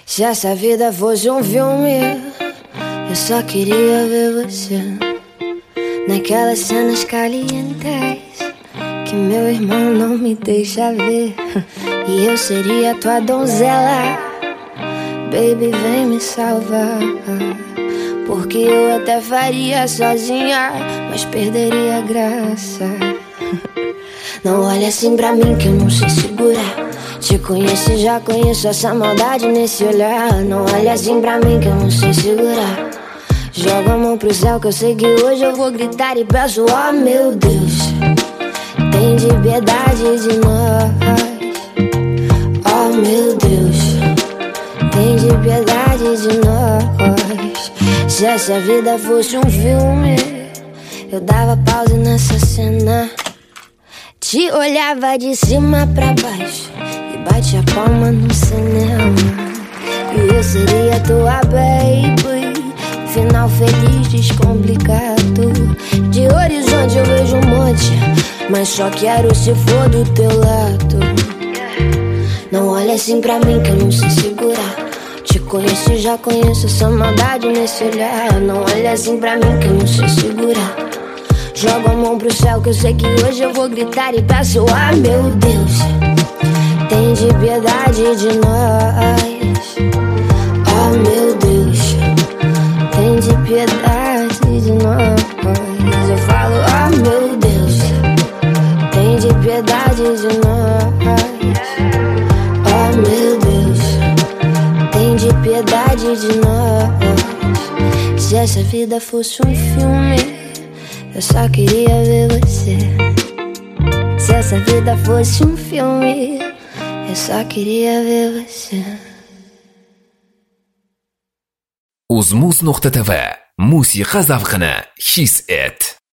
Se essa vida fosse um filme, eu só queria ver você naquelas cenas calientes que meu irmão não me deixa ver. E eu seria tua donzela, baby, vem me salvar. Porque eu até faria sozinha, mas perderia a graça. Não olha assim pra mim que eu não sei segurar. Te conheço e já conheço essa maldade nesse olhar. Não olha assim pra mim que eu não sei segurar. Joga a mão pro céu que eu sei que hoje eu vou gritar e peço, oh meu Deus, tem de piedade de nós. Oh meu Deus, tem de piedade de nós. Se essa vida fosse um filme, eu dava pausa nessa cena. Te olhava de cima pra baixo e bate a palma no cinema. E eu seria tua baby, final feliz, descomplicado. De horizonte eu vejo um monte, mas só quero se for do teu lado. Não olha assim pra mim que eu não sei segurar. Te conheço e já conheço essa maldade nesse olhar. Não olha assim pra mim que eu não sei segurar. Joga a mão pro céu que eu sei que hoje eu vou gritar e peço, ah meu Deus, tem de piedade de nós. Oh meu Deus, tem de piedade de nós. Eu falo, ah meu Deus, tem de piedade de nós. Oh meu Deus, tem de piedade de nós. Se essa vida fosse um filme, eu só queria ver você. Se essa vida fosse um filme, eu só queria ver você. Uzmuz.tv موسيقى زفغنا حس ات